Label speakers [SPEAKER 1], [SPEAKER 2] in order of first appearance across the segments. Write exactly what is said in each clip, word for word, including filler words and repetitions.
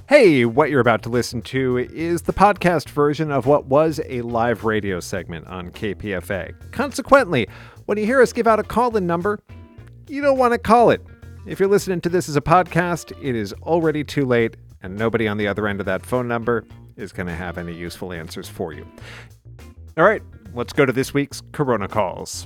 [SPEAKER 1] Hey, what you're about to listen to is the podcast version of what was a live radio segment on K P F A. Consequently, when you hear us give out a call-in number, you don't want to call it. If you're listening to this as a podcast, it is already too late, and nobody on the other end of that phone number is going to have any useful answers for you. All right, let's go to this week's Corona Calls.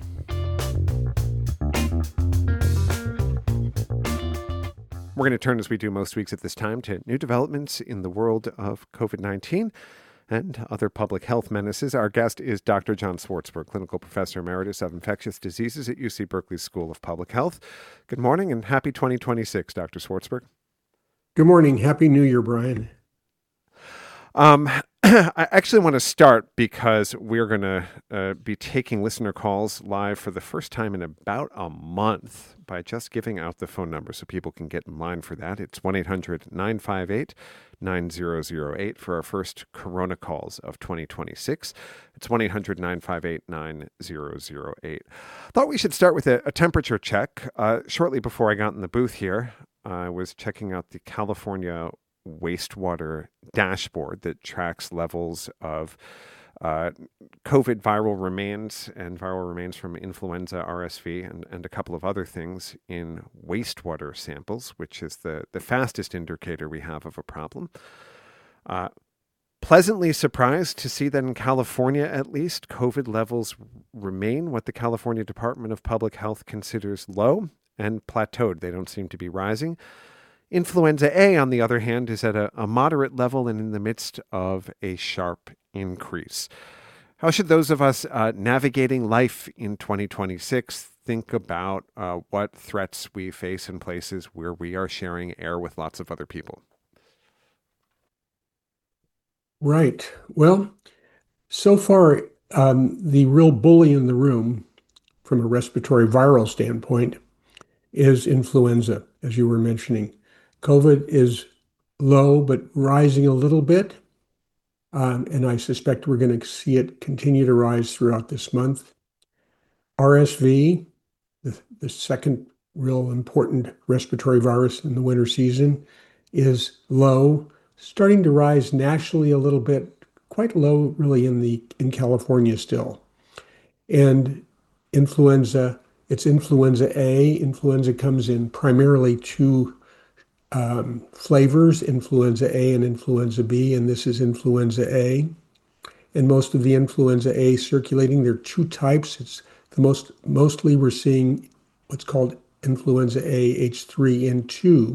[SPEAKER 1] We're going to turn, as we do most weeks at this time, to new developments in the world of covid nineteen and other public health menaces. Our guest is Doctor John Swartzberg, Clinical Professor Emeritus of Infectious Diseases at U C Berkeley School of Public Health. Good morning and happy twenty twenty-six, Doctor Swartzberg.
[SPEAKER 2] Good morning. Happy New Year, Brian.
[SPEAKER 1] Um, I actually want to start because we're going to uh, be taking listener calls live for the first time in about a month by just giving out the phone number so people can get in line for that. It's one eight hundred nine five eight nine zero zero eight for our first Corona Calls of twenty twenty-six. It's one eight hundred nine five eight nine zero zero eight. Thought we should start with a, a temperature check. Uh, shortly before I got in the booth here, I was checking out the California wastewater dashboard that tracks levels of uh, COVID viral remains and viral remains from influenza, R S V, and, and a couple of other things in wastewater samples, which is the, the fastest indicator we have of a problem. Uh, pleasantly surprised to see that in California, at least, COVID levels remain what the California Department of Public Health considers low and plateaued. They don't seem to be rising. Influenza A, on the other hand, is at a, a moderate level and in the midst of a sharp increase. How should those of us uh, navigating life in twenty twenty-six think about uh, what threats we face in places where we are sharing air with lots of other people?
[SPEAKER 2] Right. Well, so far, um, the real bully in the room from a respiratory viral standpoint is influenza, as you were mentioning. COVID is low, but rising a little bit. Um, and I suspect we're going to see it continue to rise throughout this month. R S V, the, the second real important respiratory virus in the winter season, is low, starting to rise nationally a little bit, quite low really in the in California still. And influenza, it's influenza A. Influenza comes in primarily two Um, flavors, influenza A and influenza B, and this is influenza A. And most of the influenza A circulating, there are two types. It's the most, mostly we're seeing what's called influenza A H three N two.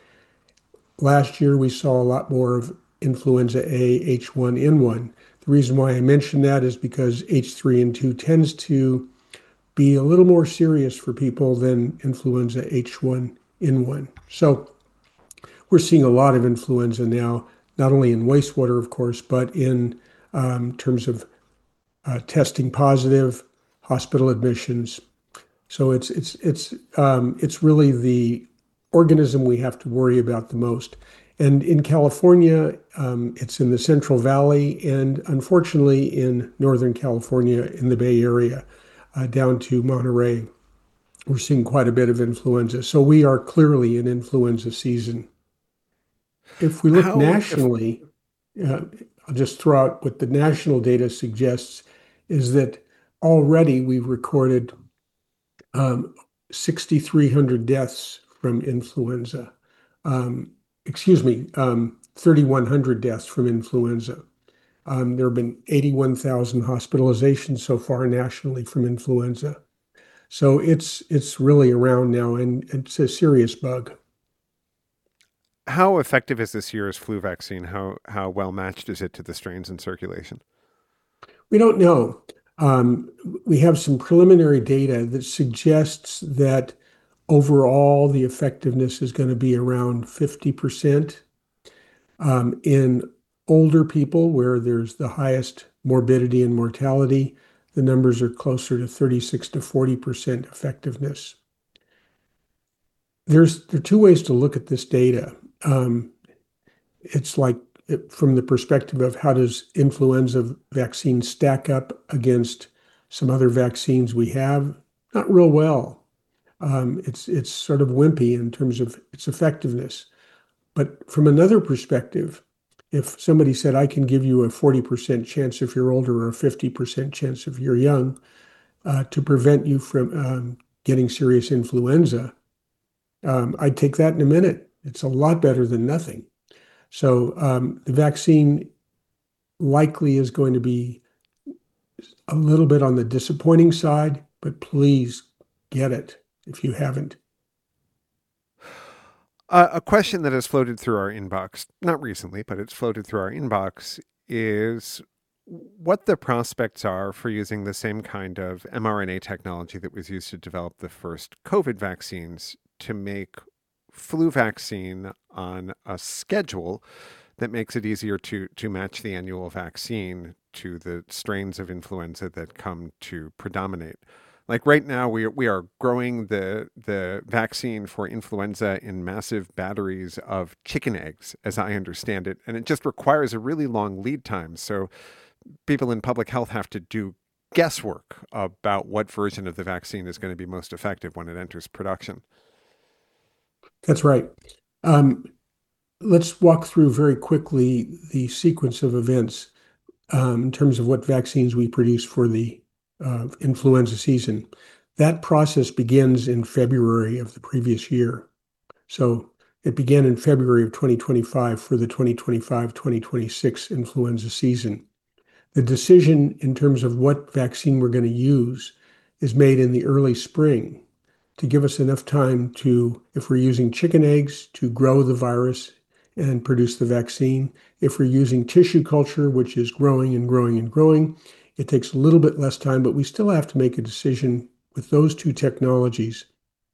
[SPEAKER 2] Last year, we saw a lot more of influenza A H one N one. The reason why I mention that is because H three N two tends to be a little more serious for people than influenza H one N one. So we're seeing a lot of influenza now, not only in wastewater, of course, but in um, terms of uh, testing positive, hospital admissions. So it's it's it's um, it's really the organism we have to worry about the most. And in California, um, it's in the Central Valley, and unfortunately in Northern California, in the Bay Area, uh, down to Monterey, we're seeing quite a bit of influenza. So we are clearly in influenza season. If we look How, nationally, if... uh, I'll just throw out what the national data suggests is that already we've recorded um, six thousand three hundred deaths from influenza. Um, excuse me, um, three thousand one hundred deaths from influenza. Um, there have been eighty-one thousand hospitalizations so far nationally from influenza. So it's it's really around now, and it's a serious bug.
[SPEAKER 1] How effective is this year's flu vaccine? How how well matched is it to the strains in circulation?
[SPEAKER 2] We don't know. Um, we have some preliminary data that suggests that overall the effectiveness is going to be around fifty percent. Um, in older people, where there's the highest morbidity and mortality, the numbers are closer to thirty-six to forty percent effectiveness. There's there are two ways to look at this data. Um, it's like it, from the perspective of how does influenza vaccine stack up against some other vaccines we have? Not real well. Um, it's it's sort of wimpy in terms of its effectiveness. But from another perspective, if somebody said, I can give you a forty percent chance if you're older or a fifty percent chance if you're young uh, to prevent you from um, getting serious influenza, um, I'd take that in a minute. It's a lot better than nothing. So um, the vaccine likely is going to be a little bit on the disappointing side, but please get it if you haven't.
[SPEAKER 1] Uh, a question that has floated through our inbox, not recently, but it's floated through our inbox, is what the prospects are for using the same kind of mRNA technology that was used to develop the first COVID vaccines to make flu vaccine on a schedule that makes it easier to to match the annual vaccine to the strains of influenza that come to predominate. Like right now, we are, we are growing the the vaccine for influenza in massive batteries of chicken eggs, as I understand it, and it just requires a really long lead time. So people in public health have to do guesswork about what version of the vaccine is going to be most effective when it enters production.
[SPEAKER 2] That's right. Um, let's walk through very quickly the sequence of events um, in terms of what vaccines we produce for the uh, influenza season. That process begins in February of the previous year. So it began in February of twenty twenty-five for the twenty twenty-five twenty twenty-six influenza season. The decision in terms of what vaccine we're going to use is made in the early spring to give us enough time to, if we're using chicken eggs, to grow the virus and produce the vaccine. If we're using tissue culture, which is growing and growing and growing, it takes a little bit less time, but we still have to make a decision with those two technologies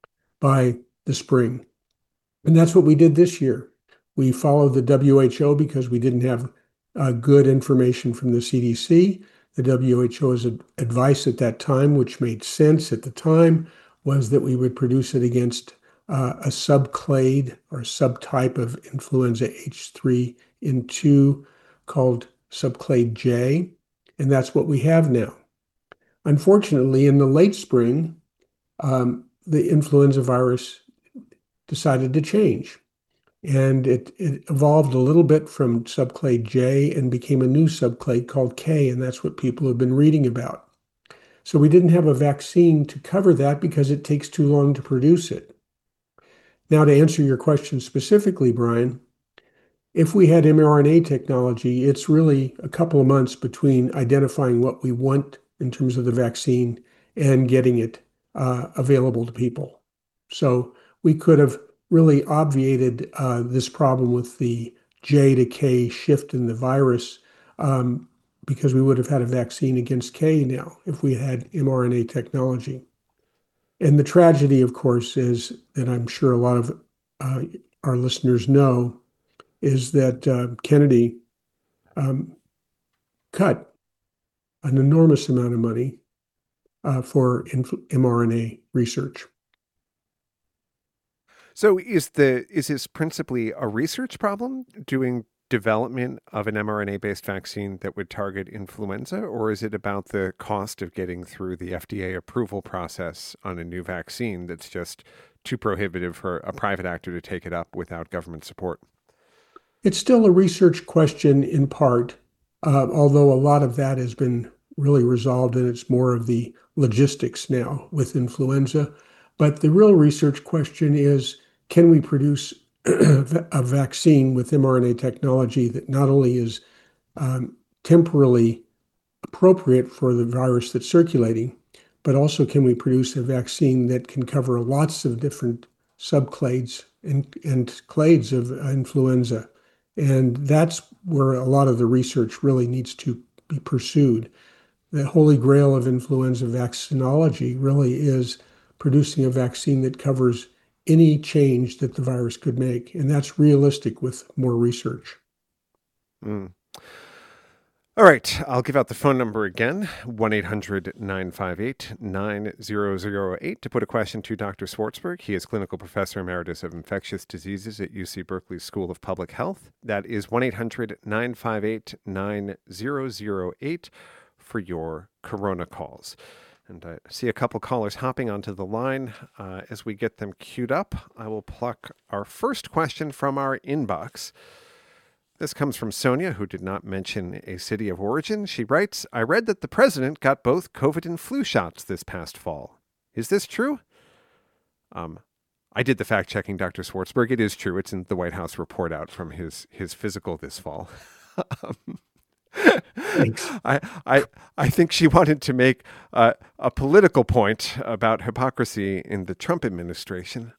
[SPEAKER 2] by the spring. And that's what we did this year. We followed the W H O because we didn't have uh, good information from the C D C. The W H O's advice at that time, which made sense at the time, was that we would produce it against uh, a subclade or subtype of influenza H three N two called subclade J, and that's what we have now. Unfortunately, in the late spring, um, the influenza virus decided to change. And it, it evolved a little bit from subclade J and became a new subclade called K, and that's what people have been reading about. So we didn't have a vaccine to cover that because it takes too long to produce it. Now, to answer your question specifically, Brian, if we had mRNA technology, it's really a couple of months between identifying what we want in terms of the vaccine and getting it uh, available to people. So we could have really obviated uh, this problem with the J to K shift in the virus um, because we would have had a vaccine against K now if we had mRNA technology. And the tragedy, of course, is that I'm sure a lot of uh, our listeners know is that uh, Kennedy um, cut an enormous amount of money uh, for inf- mRNA research.
[SPEAKER 1] So is the is this principally a research problem, doing development of an mRNA-based vaccine that would target influenza, or is it about the cost of getting through the F D A approval process on a new vaccine that's just too prohibitive for a private actor to take it up without government support?
[SPEAKER 2] It's still a research question in part, uh, although a lot of that has been really resolved and it's more of the logistics now with influenza. But the real research question is, can we produce a vaccine with mRNA technology that not only is um, temporally appropriate for the virus that's circulating, but also can we produce a vaccine that can cover lots of different subclades and, and clades of influenza? And that's where a lot of the research really needs to be pursued. The holy grail of influenza vaccinology really is producing a vaccine that covers any change that the virus could make. And that's realistic with more research.
[SPEAKER 1] Mm. All right, I'll give out the phone number again, one eight hundred nine five eight nine zero zero eight, to put a question to Doctor Swartzberg. He is Clinical Professor Emeritus of Infectious Diseases at U C Berkeley School of Public Health. That is one eight hundred nine five eight nine zero zero eight for your corona calls. And I see a couple callers hopping onto the line. Uh, as we get them queued up, I will pluck our first question from our inbox. This comes from Sonia, who did not mention a city of origin. She writes, I read that the president got both COVID and flu shots this past fall. Is this true? Um, I did the fact checking, Doctor Swartzberg. It is true. It's in the White House report out from his, his physical this fall. um,
[SPEAKER 2] Thanks.
[SPEAKER 1] I, I, I think she wanted to make uh, a political point about hypocrisy in the Trump administration.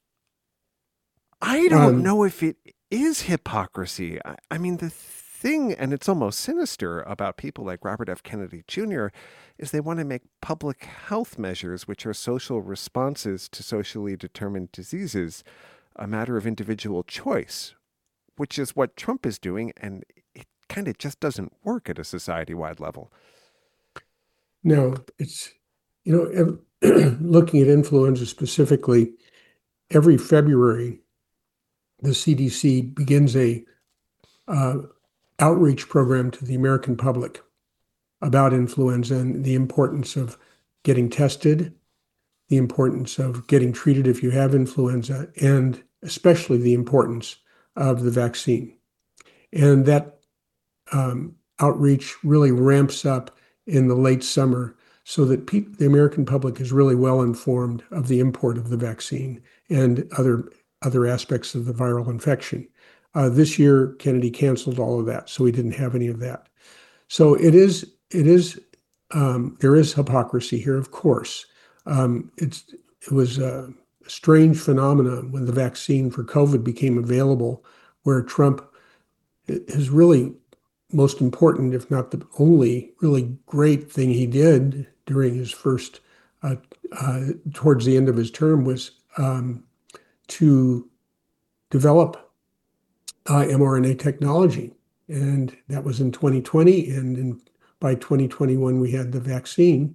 [SPEAKER 1] I don't
[SPEAKER 2] Um,
[SPEAKER 1] know if it is hypocrisy. I, I mean, the thing, and it's almost sinister about people like Robert F. Kennedy Junior, is they want to make public health measures, which are social responses to socially determined diseases, a matter of individual choice, which is what Trump is doing, and it kind of just doesn't work at a society-wide level.
[SPEAKER 2] No, it's, you know, ev- looking at influenza specifically, every February, the C D C begins a uh, outreach program to the American public about influenza and the importance of getting tested, the importance of getting treated if you have influenza, and especially the importance of the vaccine. And that um, outreach really ramps up in the late summer so that pe- the American public is really well informed of the import of the vaccine and other other aspects of the viral infection. Uh, this year, Kennedy canceled all of that, so we didn't have any of that. So it is it is um, there is hypocrisy here, of course. Um, it's it was a strange phenomenon when the vaccine for COVID became available, where Trump is really most important, if not the only really great thing he did during his first, uh, uh, towards the end of his term, was um, to develop uh, mRNA technology. And that was in twenty twenty. And in, by twenty twenty-one, we had the vaccine.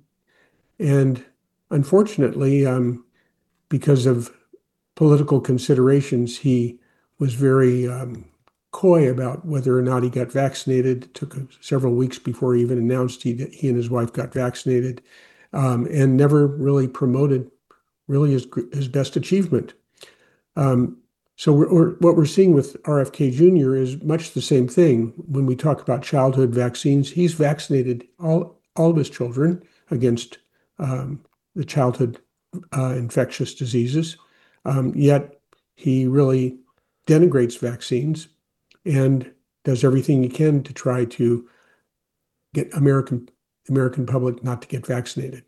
[SPEAKER 2] And unfortunately, um, because of political considerations, he was very um, coy about whether or not he got vaccinated. It took several weeks before he even announced he, he and his wife got vaccinated, um, and never really promoted really his, his best achievement. Um, so we're, we're, what we're seeing with R F K Junior is much the same thing. When we talk about childhood vaccines, he's vaccinated all, all of his children against um, the childhood uh, infectious diseases, um, yet he really denigrates vaccines and does everything he can to try to get American American public not to get vaccinated.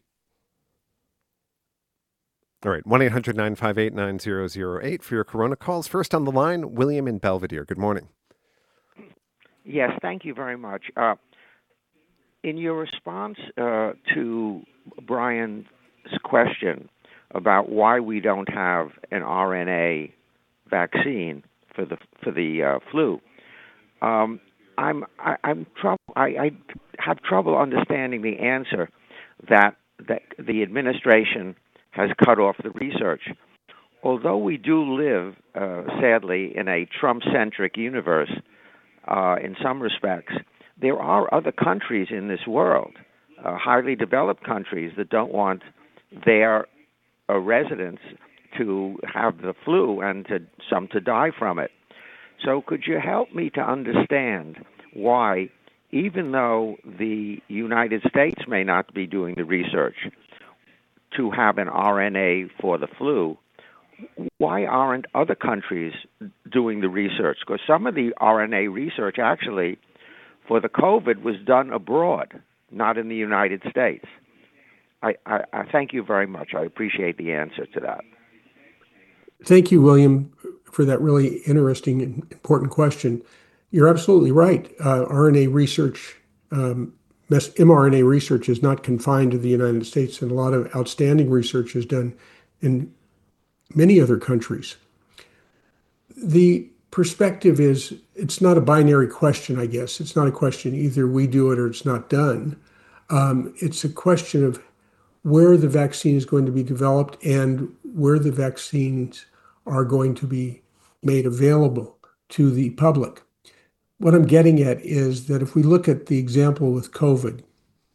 [SPEAKER 1] All right, one eight hundred nine five eight nine zero zero eight for your Corona calls. First on the line, William in Belvedere. Good morning.
[SPEAKER 3] Yes, thank you very much. Uh, in your response uh, to Brian's question about why we don't have an R N A vaccine for the for the uh, flu, um, I'm I, I'm trouble. I, I have trouble understanding the answer that that the administration has cut off the research. Although we do live, uh, sadly, in a Trump-centric universe, uh, in some respects, there are other countries in this world, uh, highly developed countries, that don't want their uh, residents to have the flu and to, some to die from it. So could you help me to understand why, even though the United States may not be doing the research to have an R N A for the flu, why aren't other countries doing the research? Because some of the R N A research actually for the COVID was done abroad, not in the United States. I, I, I thank you very much. I appreciate the answer to that.
[SPEAKER 2] Thank you, William, for that really interesting and important question. You're absolutely right. Uh, R N A research, um, mRNA research is not confined to the United States, and a lot of outstanding research is done in many other countries. The perspective is, it's not a binary question, I guess. It's not a question either we do it or it's not done. Um, it's a question of where the vaccine is going to be developed and where the vaccines are going to be made available to the public. What I'm getting at is that if we look at the example with COVID,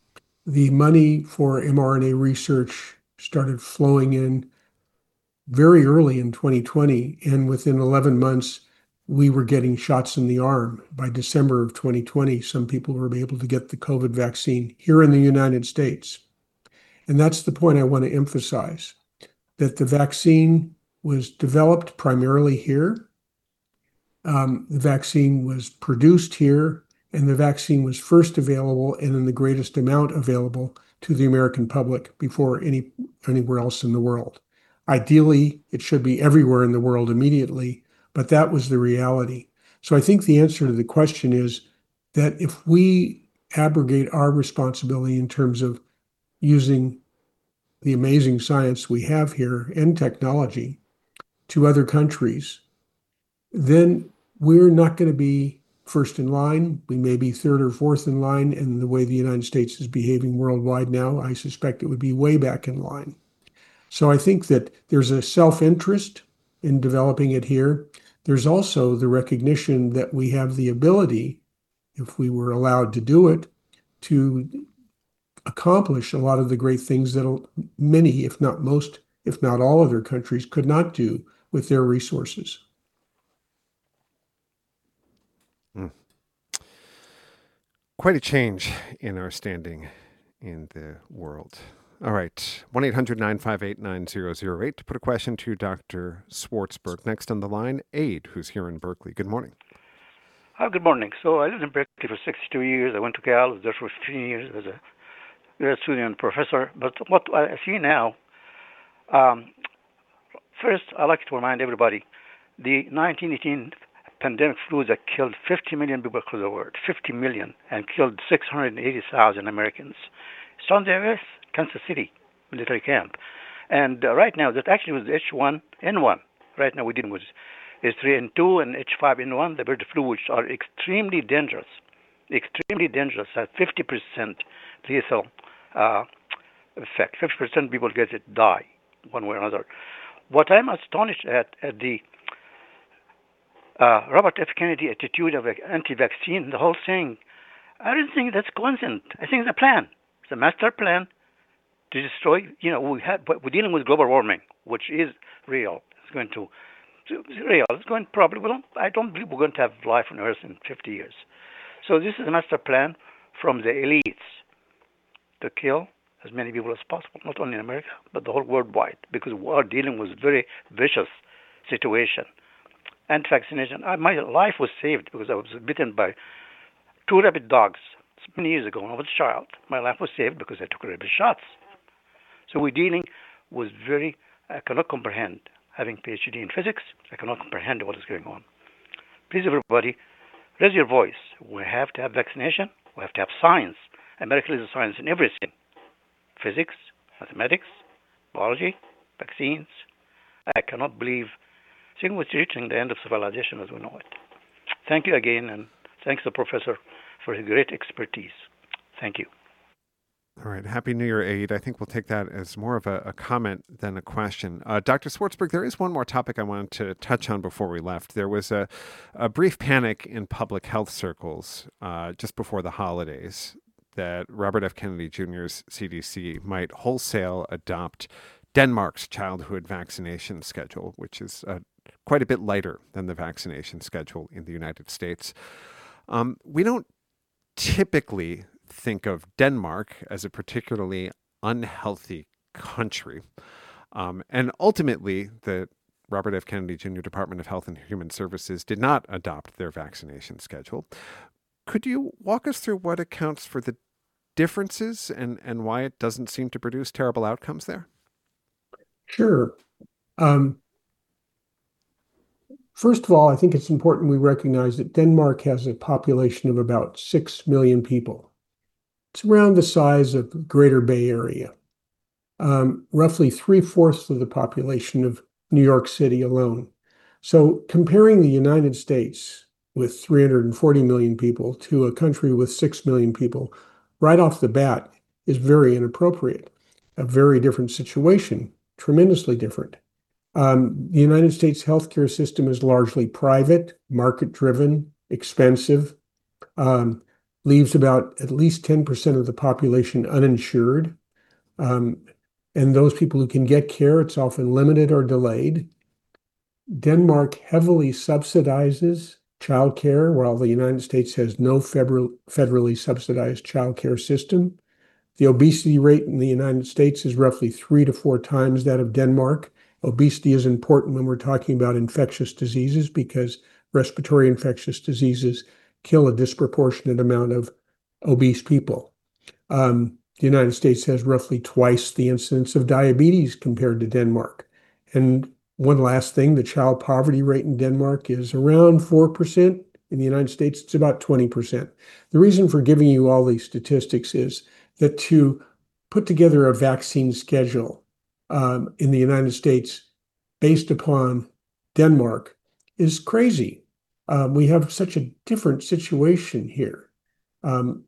[SPEAKER 2] the money for mRNA research started flowing in very early in twenty twenty, and within eleven months, we were getting shots in the arm. By December of twenty twenty, some people were able to get the COVID vaccine here in the United States. And that's the point I want to emphasize, that the vaccine was developed primarily here. Um, the vaccine was produced here, and the vaccine was first available and in the greatest amount available to the American public before any anywhere else in the world. Ideally, it should be everywhere in the world immediately, but that was the reality. So I think the answer to the question is that if we abrogate our responsibility in terms of using the amazing science we have here and technology to other countries, then we're not going to be first in line. We may be third or fourth in line. And the way the United States is behaving worldwide now, I suspect it would be way back in line. So I think that there's a self-interest in developing it here. There's also the recognition that we have the ability, if we were allowed to do it, to accomplish a lot of the great things that many, if not most, if not all other countries could not do with their resources.
[SPEAKER 1] Mm. Quite a change in our standing in the world. All right, one eight hundred nine five eight nine zero zero eight to put a question to Doctor Swartzberg. Next on the line, Aid, who's here in Berkeley. Good morning.
[SPEAKER 4] Oh, good morning. So I lived in Berkeley for sixty-two years. I went to Cal, was there for fifteen years as a grad student and professor. But what I see now, um, first, I'd like to remind everybody, the nineteen eighteen pandemic flu that killed fifty million people across the world, fifty million, and killed six hundred eighty thousand Americans. It's on the U S Kansas City military camp. And uh, right now, that actually was H one N one. Right now, we're dealing with H three N two and H five N one, the bird flu, which are extremely dangerous, extremely dangerous, have fifty percent lethal uh, effect. fifty percent people get it, die one way or another. What I'm astonished at, at the uh, Robert F. Kennedy attitude of anti-vaccine, the whole thing, I don't think that's coincidence. I think it's a plan. It's a master plan to destroy, you know, we had, we're dealing with global warming, which is real. It's going to, it's real. It's going to probably, well, I don't believe we're going to have life on Earth in fifty years. So this is a master plan from the elites to kill as many people as possible, not only in America, but the whole worldwide, because we are dealing with a very vicious situation. Anti-vaccination, I, my life was saved because I was bitten by two rabid dogs many years ago when I was a child. My life was saved because I took rabid shots. So we're dealing with very, I cannot comprehend, having a PhD in physics, I cannot comprehend what is going on. Please, everybody, raise your voice. We have to have vaccination. We have to have science. America is a science in everything. Physics, mathematics, biology, vaccines. I cannot believe, I think we're reaching the end of civilization as we know it. Thank you again, and thanks to the professor for his great expertise. Thank you.
[SPEAKER 1] All right. Happy New Year, Aid. I think we'll take that as more of a, a comment than a question. Uh, Doctor Swartzberg, there is one more topic I wanted to touch on before we left. There was a, a brief panic in public health circles uh, just before the holidays that Robert F. Kennedy Junior's C D C might wholesale adopt Denmark's childhood vaccination schedule, which is uh, quite a bit lighter than the vaccination schedule in the United States. Um, we don't typically think of Denmark as a particularly unhealthy country. Um, and ultimately, the Robert F. Kennedy Junior Department of Health and Human Services did not adopt their vaccination schedule. Could you walk us through what accounts for the differences and, and why it doesn't seem to produce terrible outcomes there?
[SPEAKER 2] Sure. Um, first of all, I think it's important we recognize that Denmark has a population of about six million people. It's around the size of the Greater Bay Area, um, roughly three-fourths of the population of New York City alone. So comparing the United States with three hundred forty million people to a country with six million people right off the bat is very inappropriate. A very different situation, tremendously different. Um, the United States healthcare system is largely private, market-driven, expensive. Um, leaves about at least ten percent of the population uninsured. Um, and those people who can get care, it's often limited or delayed. Denmark heavily subsidizes childcare, while the United States has no federal, federally subsidized childcare system. The obesity rate in the United States is roughly three to four times that of Denmark. Obesity is important when we're talking about infectious diseases because respiratory infectious diseases kill a disproportionate amount of obese people. Um, the United States has roughly twice the incidence of diabetes compared to Denmark. And one last thing, the child poverty rate in Denmark is around four percent. In the United States, it's about twenty percent. The reason for giving you all these statistics is that to put together a vaccine schedule um, in the United States based upon Denmark is crazy. Um, we have such a different situation here. Um,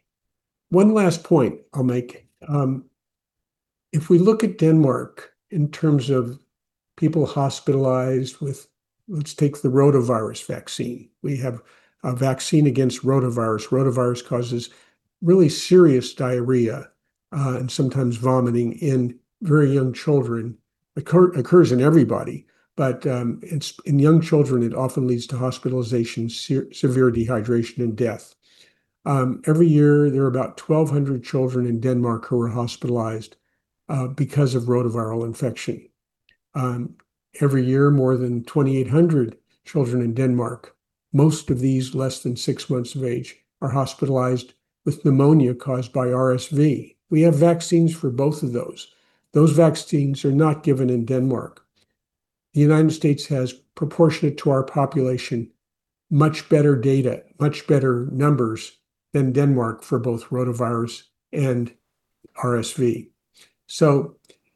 [SPEAKER 2] one last point I'll make. Um, if we look at Denmark in terms of people hospitalized with, let's take the rotavirus vaccine. We have a vaccine against rotavirus. Rotavirus causes really serious diarrhea uh, and sometimes vomiting in very young children. Occur, occurs in everybody, but um, it's in young children, it often leads to hospitalization, se- severe dehydration, and death. Um, every year, there are about twelve hundred children in Denmark who are hospitalized uh, because of rotaviral infection. Um, every year, more than twenty-eight hundred children in Denmark, most of these less than six months of age, are hospitalized with pneumonia caused by R S V. We have vaccines for both of those. Those vaccines are not given in Denmark. The United States has, proportionate to our population, much better data, much better numbers than Denmark for both rotavirus and R S V. So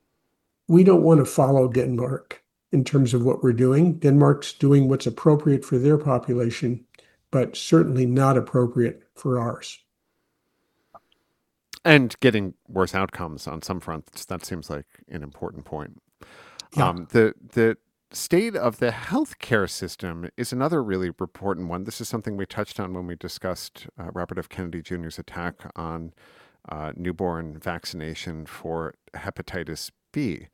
[SPEAKER 2] we don't want to follow Denmark in terms of what we're doing. Denmark's doing what's appropriate for their population, but certainly not appropriate for ours.
[SPEAKER 1] And getting worse outcomes on some fronts, that seems like an important point.
[SPEAKER 2] Yeah.
[SPEAKER 1] Um, the the state of the healthcare system is another really important one. This is something we touched on when we discussed uh, Robert F. Kennedy Junior's attack on uh, newborn vaccination for hepatitis B.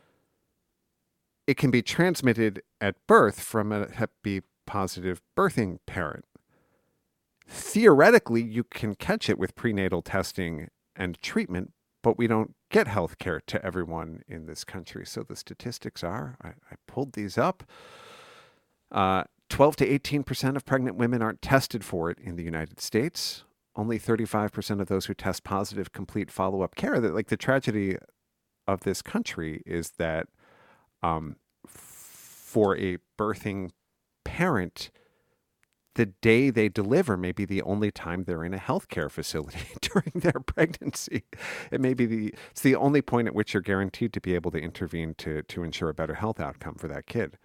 [SPEAKER 1] It can be transmitted at birth from a hep B positive birthing parent. Theoretically, you can catch it with prenatal testing and treatment, but we don't get health care to everyone in this country. So the statistics are, I, I pulled these up, uh, twelve to eighteen percent of pregnant women aren't tested for it in the United States. Only thirty-five percent of those who test positive complete follow-up care. That, like, the tragedy of this country is that um, for a birthing parent, the day they deliver may be the only time they're in a healthcare facility during their pregnancy. It may be the it's the only point at which you're guaranteed to be able to intervene to to ensure a better health outcome for that kid.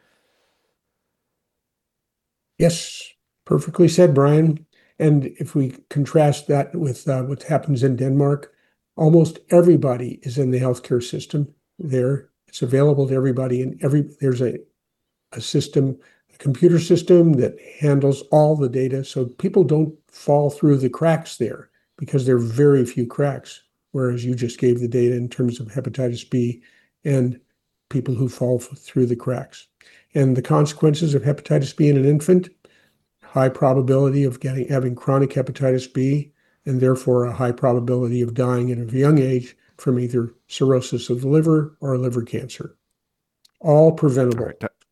[SPEAKER 2] Yes, perfectly said, Brian. And if we contrast that with uh, what happens in Denmark, almost everybody is in the healthcare system there. It's available to everybody, and every there's a a system. Computer system that handles all the data so people don't fall through the cracks there because there are very few cracks, whereas you just gave the data in terms of hepatitis B and people who fall through the cracks. And the consequences of hepatitis B in an infant, high probability of getting having chronic hepatitis B and therefore a high probability of dying at a young age from either cirrhosis of the liver or liver cancer. All preventable.
[SPEAKER 1] All right.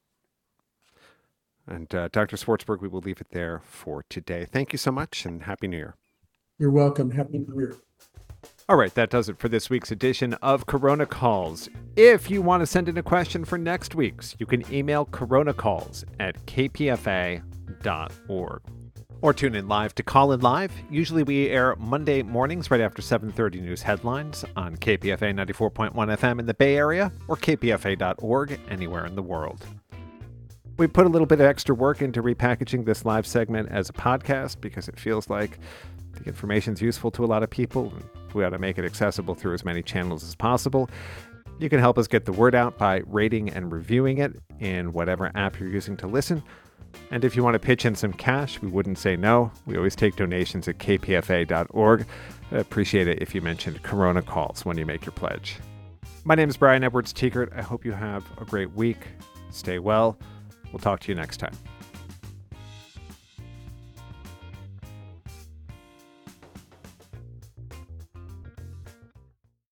[SPEAKER 1] And uh, Doctor Swartzberg, we will leave it there for today. Thank you so much, and Happy New Year.
[SPEAKER 2] You're welcome. Happy New Year.
[SPEAKER 1] All right, that does it for this week's edition of Corona Calls. If you want to send in a question for next week's, you can email coronacalls at k p f a dot org. Or tune in live to Call In Live. Usually we air Monday mornings right after seven thirty news headlines on K P F A ninety-four point one F M in the Bay Area or k p f a dot org anywhere in the world. We put a little bit of extra work into repackaging this live segment as a podcast because it feels like the information is useful to a lot of people, and we ought to make it accessible through as many channels as possible. You can help us get the word out by rating and reviewing it in whatever app you're using to listen. And if you want to pitch in some cash, we wouldn't say no. We always take donations at k p f a dot org. I appreciate it if you mentioned Corona Calls when you make your pledge. My name is Brian Edwards Tiekert. I hope you have a great week. Stay well. We'll talk to you next time.